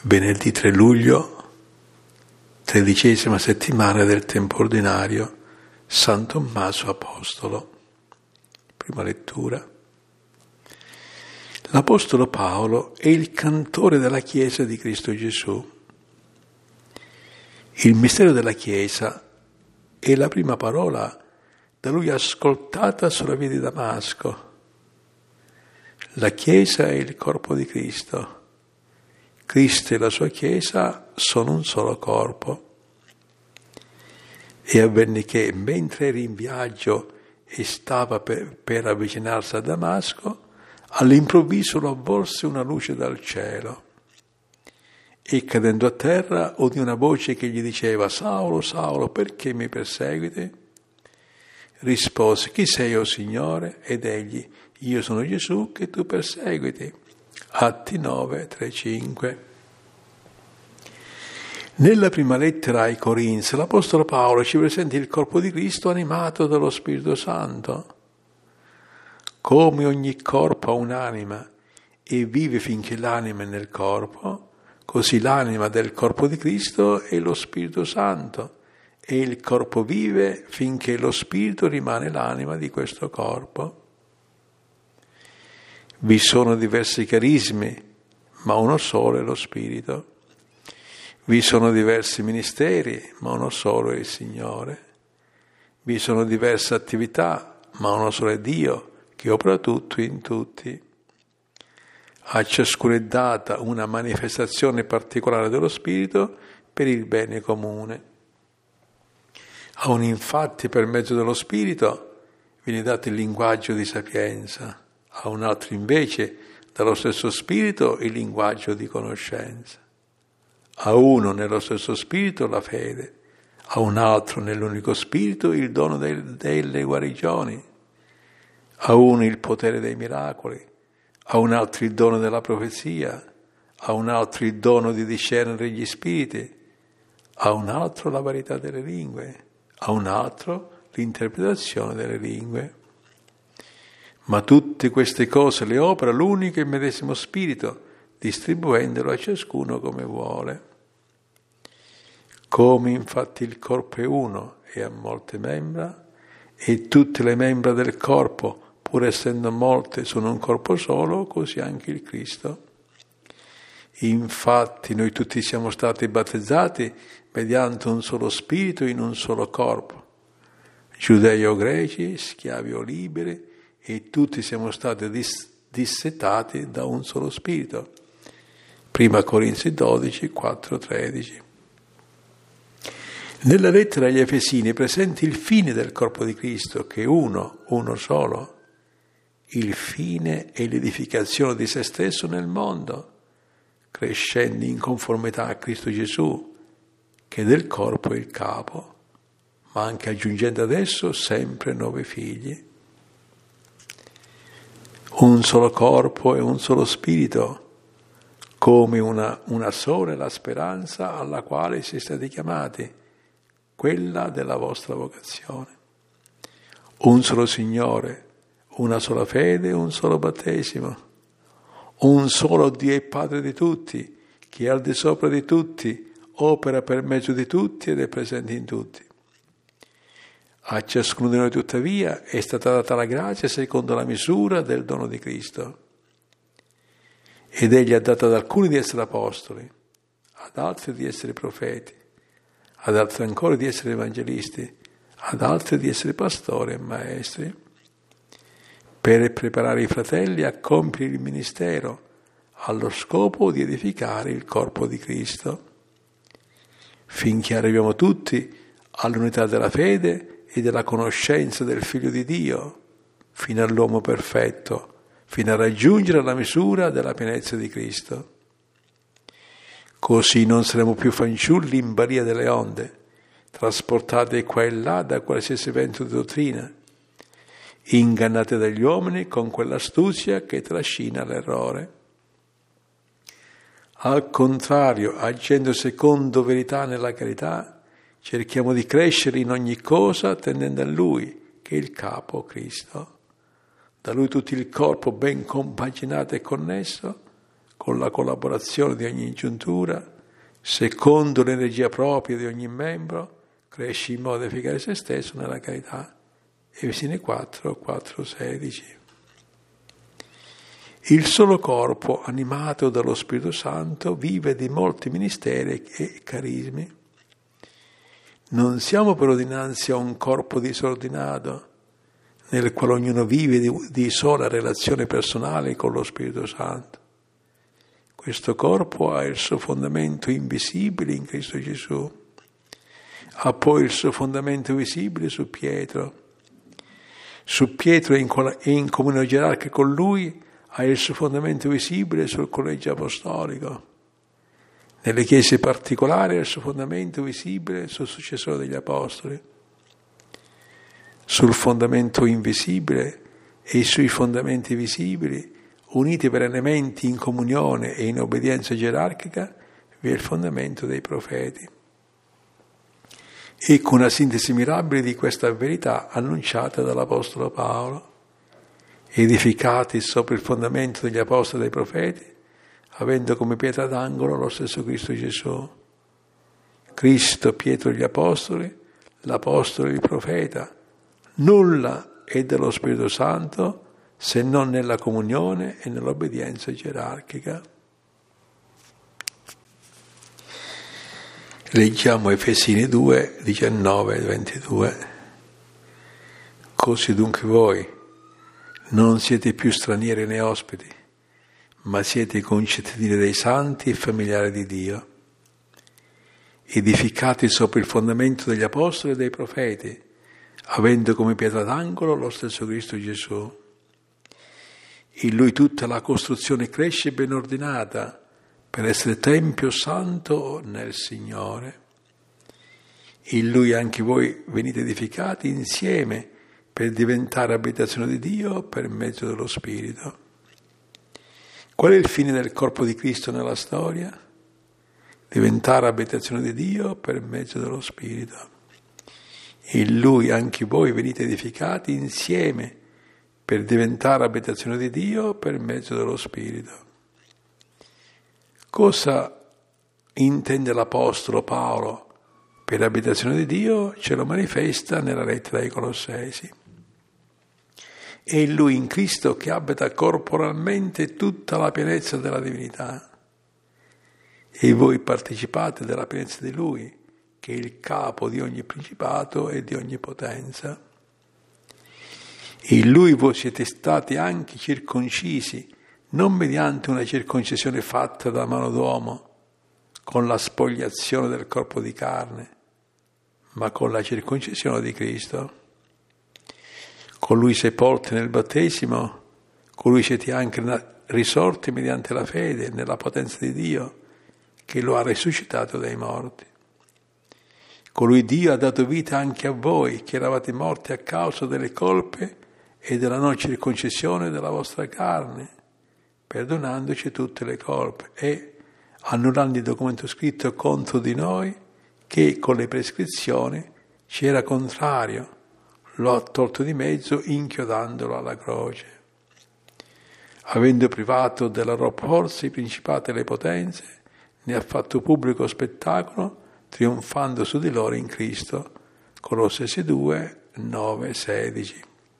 Venerdì 3 luglio, 13ª settimana del tempo ordinario, San Tommaso Apostolo. Prima lettura. L'Apostolo Paolo è il cantore della Chiesa di Cristo Gesù. Il mistero della Chiesa è la prima parola da lui ascoltata sulla via di Damasco. La Chiesa è il corpo di Cristo. Cristo e la sua Chiesa sono un solo corpo. E avvenne che, mentre era in viaggio e stava per avvicinarsi a Damasco, all'improvviso lo avvolse una luce dal cielo. E cadendo a terra udì una voce che gli diceva: «Saulo, Saulo, perché mi perseguiti?» Rispose: «Chi sei, o Signore?» Ed egli: «Io sono Gesù che tu perseguiti». Atti 9, 3, 5. Nella prima lettera ai Corinzi, l'Apostolo Paolo ci presenta il corpo di Cristo animato dallo Spirito Santo. Come ogni corpo ha un'anima e vive finché l'anima è nel corpo, così l'anima del corpo di Cristo è lo Spirito Santo e il corpo vive finché lo Spirito rimane l'anima di questo corpo. Vi sono diversi carismi, ma uno solo è lo Spirito. Vi sono diversi ministeri, ma uno solo è il Signore. Vi sono diverse attività, ma uno solo è Dio, che opera tutto in tutti. A ciascuno è data una manifestazione particolare dello Spirito per il bene comune. A uno infatti per mezzo dello Spirito viene dato il linguaggio di sapienza, a un altro invece dallo stesso Spirito il linguaggio di conoscenza. A uno nello stesso Spirito la fede, a un altro nell'unico Spirito il dono delle guarigioni, a uno il potere dei miracoli, a un altro il dono della profezia, a un altro il dono di discernere gli spiriti, a un altro la varietà delle lingue, a un altro l'interpretazione delle lingue. Ma tutte queste cose le opera l'unico e medesimo Spirito, distribuendolo a ciascuno come vuole. Come infatti il corpo è uno e ha molte membra, e tutte le membra del corpo, pur essendo molte, sono un corpo solo, così anche il Cristo. Infatti noi tutti siamo stati battezzati mediante un solo Spirito in un solo corpo, giudei o greci, schiavi o liberi, e tutti siamo stati dissetati da un solo Spirito. Prima Corinzi 12, 4, 13. Nella lettera agli Efesini è presente il fine del corpo di Cristo, che è uno solo. Il fine è l'edificazione di se stesso nel mondo, crescendo in conformità a Cristo Gesù, che del corpo è il capo, ma anche aggiungendo ad esso sempre nuovi figli. Un solo corpo e un solo spirito, come una sola è la speranza alla quale siete stati chiamati, quella della vostra vocazione. Un solo Signore, una sola fede, un solo battesimo, un solo Dio e Padre di tutti, che è al di sopra di tutti, opera per mezzo di tutti ed è presente in tutti. A ciascuno di noi tuttavia è stata data la grazia secondo la misura del dono di Cristo. Ed egli ha dato ad alcuni di essere apostoli, ad altri di essere profeti, ad altri ancora di essere evangelisti, ad altri di essere pastori e maestri, per preparare i fratelli a compiere il ministero, allo scopo di edificare il corpo di Cristo, finché arriviamo tutti all'unità della fede e della conoscenza del Figlio di Dio, fino all'uomo perfetto, fino a raggiungere la misura della pienezza di Cristo. Così non saremo più fanciulli in balia delle onde, trasportati qua e là da qualsiasi vento di dottrina, ingannati dagli uomini con quell'astuzia che trascina l'errore. Al contrario, agendo secondo verità nella carità, cerchiamo di crescere in ogni cosa tendendo a Lui, che è il capo, Cristo. Da Lui tutto il corpo ben compaginato e connesso, con la collaborazione di ogni giuntura, secondo l'energia propria di ogni membro, cresce in modo da edificare se stesso nella carità. Efesini 4, 4, 16. Il solo corpo, animato dallo Spirito Santo, vive di molti ministeri e carismi. Non siamo però dinanzi a un corpo disordinato, nel quale ognuno vive di sola relazione personale con lo Spirito Santo. Questo corpo ha il suo fondamento invisibile in Cristo Gesù, ha poi il suo fondamento visibile su Pietro. Su Pietro è in comunione gerarchica con lui, ha il suo fondamento visibile sul collegio apostolico. Nelle chiese particolari ha il suo fondamento visibile sul successore degli apostoli. Sul fondamento invisibile e sui fondamenti visibili, uniti perennemente in comunione e in obbedienza gerarchica, vi è il fondamento dei profeti. Ecco una sintesi mirabile di questa verità annunciata dall'Apostolo Paolo. Edificati sopra il fondamento degli apostoli e dei profeti, avendo come pietra d'angolo lo stesso Cristo Gesù. Cristo, Pietro e gli apostoli, l'apostolo e il profeta. Nulla è dello Spirito Santo se non nella comunione e nell'obbedienza gerarchica. Leggiamo Efesini 2, 19 e 22. Così dunque voi non siete più stranieri né ospiti, ma siete concittadini dei santi e familiari di Dio, edificati sopra il fondamento degli apostoli e dei profeti, avendo come pietra d'angolo lo stesso Cristo Gesù. In Lui tutta la costruzione cresce ben ordinata per essere tempio santo nel Signore. In Lui anche voi venite edificati insieme per diventare abitazione di Dio per mezzo dello Spirito. Qual è il fine del corpo di Cristo nella storia? Diventare abitazione di Dio per mezzo dello Spirito. In Lui anche voi venite edificati insieme per diventare abitazione di Dio per mezzo dello Spirito. Cosa intende l'Apostolo Paolo per abitazione di Dio? Ce lo manifesta nella lettera ai Colossesi. È in Lui, in Cristo, che abita corporalmente tutta la pienezza della divinità. E voi partecipate della pienezza di Lui, che è il capo di ogni principato e di ogni potenza. In Lui voi siete stati anche circoncisi, non mediante una circoncisione fatta da mano d'uomo, con la spogliazione del corpo di carne, ma con la circoncisione di Cristo. Con Lui sepolti nel battesimo, con Lui siete anche risorti mediante la fede nella potenza di Dio, che lo ha risuscitato dai morti. Con Lui Dio ha dato vita anche a voi, che eravate morti a causa delle colpe e della non circoncisione della vostra carne, perdonandoci tutte le colpe e annullando il documento scritto contro di noi, che con le prescrizioni ci era contrario. Lo ha tolto di mezzo inchiodandolo alla croce. Avendo privato della loro forza i principati e le potenze, ne ha fatto pubblico spettacolo, trionfando su di loro in Cristo. Colossesi 2, 9, 16.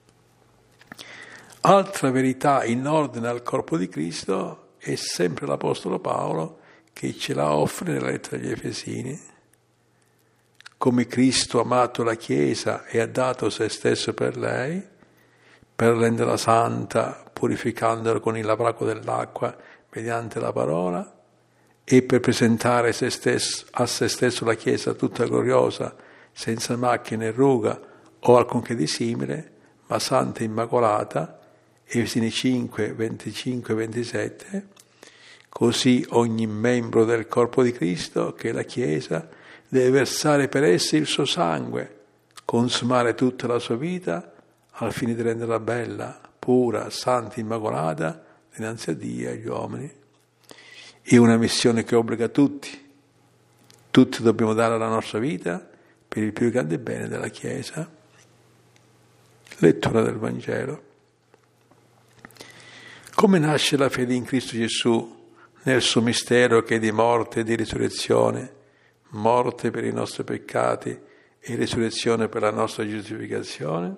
Altra verità in ordine al corpo di Cristo è sempre l'Apostolo Paolo che ce la offre nella lettera agli Efesini. Come Cristo ha amato la Chiesa e ha dato se stesso per lei, per renderla santa, purificandola con il lavacro dell'acqua mediante la parola, e per presentare a se stesso la Chiesa tutta gloriosa, senza macchia né ruga o alcunché di simile, ma santa e immacolata, Efesini 5, 25 e 27, così ogni membro del corpo di Cristo, che è la Chiesa, deve versare per esse il suo sangue, consumare tutta la sua vita al fine di renderla bella, pura, santa, immacolata dinanzi a Dio e agli uomini. È una missione che obbliga tutti. Tutti dobbiamo dare la nostra vita per il più grande bene della Chiesa. Lettura del Vangelo. Come nasce la fede in Cristo Gesù nel suo mistero che è di morte e di risurrezione, morte per i nostri peccati e risurrezione per la nostra giustificazione?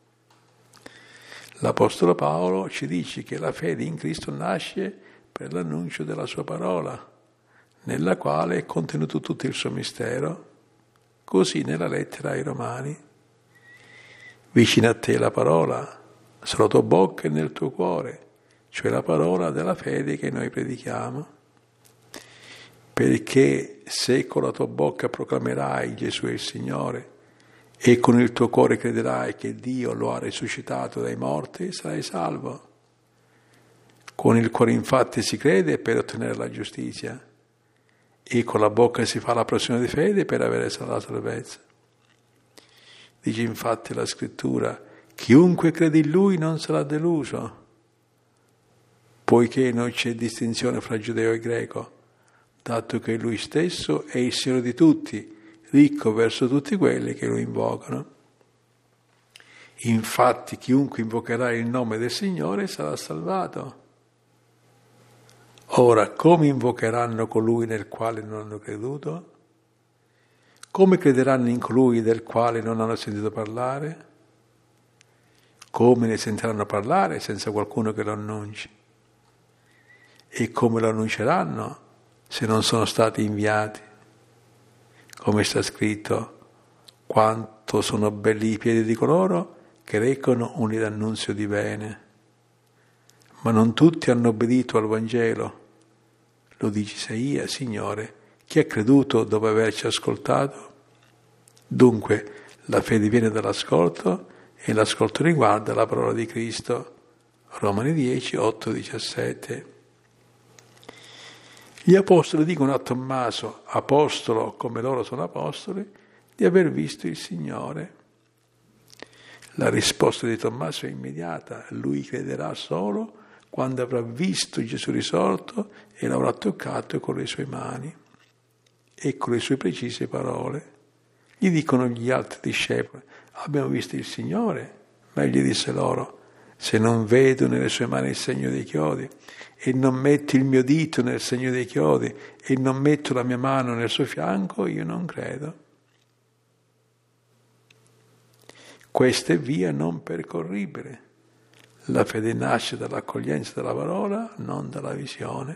L'Apostolo Paolo ci dice che la fede in Cristo nasce per l'annuncio della sua parola, nella quale è contenuto tutto il suo mistero, così nella lettera ai Romani. Vicino a te la parola, sulla tua bocca e nel tuo cuore, cioè la parola della fede che noi predichiamo. Perché se con la tua bocca proclamerai Gesù è il Signore e con il tuo cuore crederai che Dio lo ha risuscitato dai morti, sarai salvo. Con il cuore infatti si crede per ottenere la giustizia e con la bocca si fa la professione di fede per avere la salvezza. Dice infatti la Scrittura: chiunque crede in Lui non sarà deluso, poiché non c'è distinzione fra giudeo e greco, dato che Lui stesso è il Signore di tutti, ricco verso tutti quelli che Lo invocano. Infatti chiunque invocherà il nome del Signore sarà salvato. Ora, come invocheranno colui nel quale non hanno creduto? Come crederanno in colui del quale non hanno sentito parlare? Come ne sentiranno parlare senza qualcuno che lo annunci? E come lo annunceranno se non sono stati inviati? Come sta scritto: quanto sono belli i piedi di coloro che recano un annunzio di bene. Ma non tutti hanno obbedito al Vangelo. Lo dice Isaia: Signore, chi ha creduto dopo averci ascoltato? Dunque, la fede viene dall'ascolto e l'ascolto riguarda la parola di Cristo. Romani 10, 8, 17. Gli apostoli dicono a Tommaso, apostolo come loro sono apostoli, di aver visto il Signore. La risposta di Tommaso è immediata: lui crederà solo quando avrà visto Gesù risorto e l'avrà toccato con le sue mani. Ecco le sue precise parole. Gli dicono gli altri discepoli: abbiamo visto il Signore. Ma egli disse loro: se non vedo nelle sue mani il segno dei chiodi e non metto il mio dito nel segno dei chiodi e non metto la mia mano nel suo fianco, io non credo. Questa è via non percorribile. La fede nasce dall'accoglienza della parola, non dalla visione.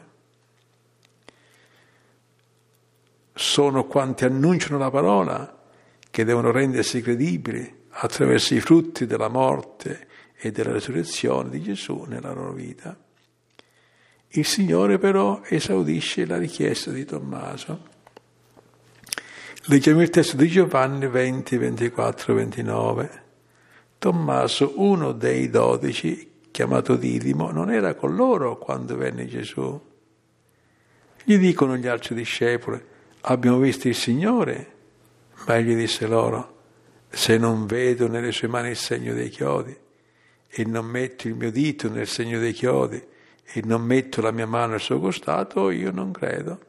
Sono quanti annunciano la parola che devono rendersi credibili attraverso i frutti della morte e della risurrezione di Gesù nella loro vita. Il Signore però esaudisce la richiesta di Tommaso. Leggiamo il testo di Giovanni 20, 24, 29. Tommaso, uno dei 12, chiamato Didimo, non era con loro quando venne Gesù. Gli dicono gli altri discepoli: abbiamo visto il Signore. Ma egli disse loro: se non vedo nelle sue mani il segno dei chiodi e non metto il mio dito nel segno dei chiodi e non metto la mia mano al suo costato, io non credo.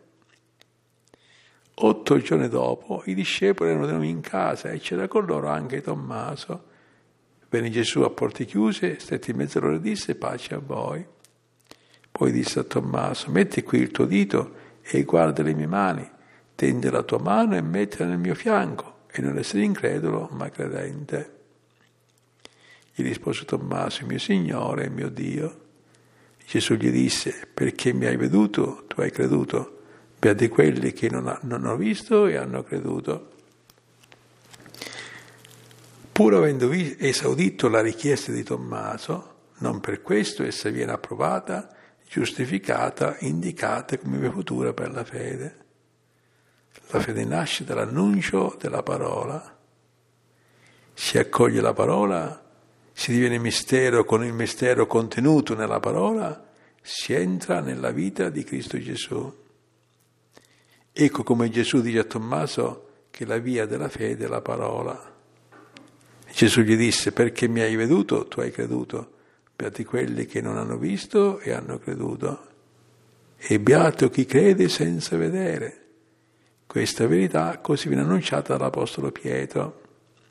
8 giorni dopo i discepoli erano venuti in casa e c'era con loro anche Tommaso. Venne Gesù a porte chiuse, stette in mezzo a loro e disse: pace a voi. Poi disse a Tommaso: metti qui il tuo dito e guarda le mie mani, tendi la tua mano e mettila nel mio fianco, e non essere incredulo ma credente. Gli rispose Tommaso: mio Signore e mio Dio. Gesù gli disse: perché mi hai veduto, tu hai creduto. Beati quelli che non hanno visto e hanno creduto. Pur avendo esaudito la richiesta di Tommaso, non per questo essa viene approvata, giustificata, indicata come via futura per la fede. La fede nasce dall'annuncio della parola. Si accoglie la parola, si diviene mistero con il mistero contenuto nella parola, si entra nella vita di Cristo Gesù. Ecco come Gesù dice a Tommaso che la via della fede è la parola. Gesù gli disse: perché mi hai veduto, tu hai creduto. Beati quelli che non hanno visto e hanno creduto. E beato chi crede senza vedere. Questa verità così viene annunciata dall'Apostolo Pietro.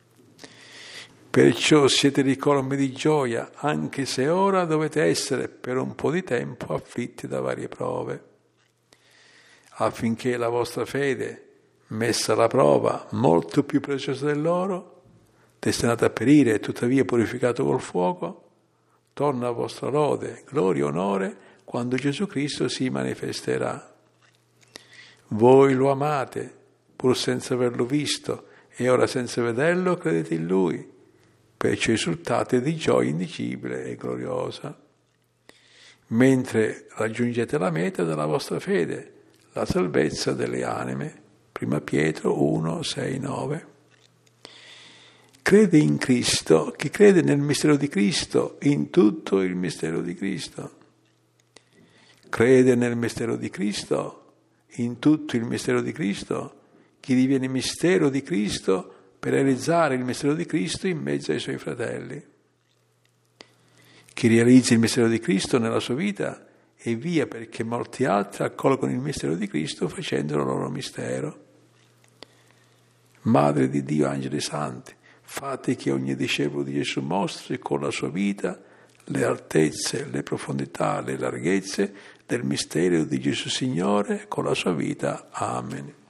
Perciò siete ricolmi di gioia, anche se ora dovete essere per un po' di tempo afflitti da varie prove. affinché la vostra fede, messa alla prova, molto più preziosa dell'oro, destinata a perire e tuttavia purificato col fuoco, torna a vostra lode, gloria e onore quando Gesù Cristo si manifesterà. Voi lo amate, pur senza averlo visto, e ora senza vederlo credete in Lui, perciò esultate di gioia indicibile e gloriosa, mentre raggiungete la meta della vostra fede, la salvezza delle anime. 1 Pietro 1, 6, 9. Crede in Cristo, chi crede nel mistero di Cristo, in tutto il mistero di Cristo. Crede nel mistero di Cristo, in tutto il mistero di Cristo, chi diviene mistero di Cristo per realizzare il mistero di Cristo in mezzo ai suoi fratelli. Chi realizza il mistero di Cristo nella sua vita e via perché molti altri accolgono il mistero di Cristo facendolo loro mistero. Madre di Dio, angeli santi, fate che ogni discepolo di Gesù mostri con la sua vita le altezze, le profondità, le larghezze del mistero di Gesù Signore con la sua vita. Amen.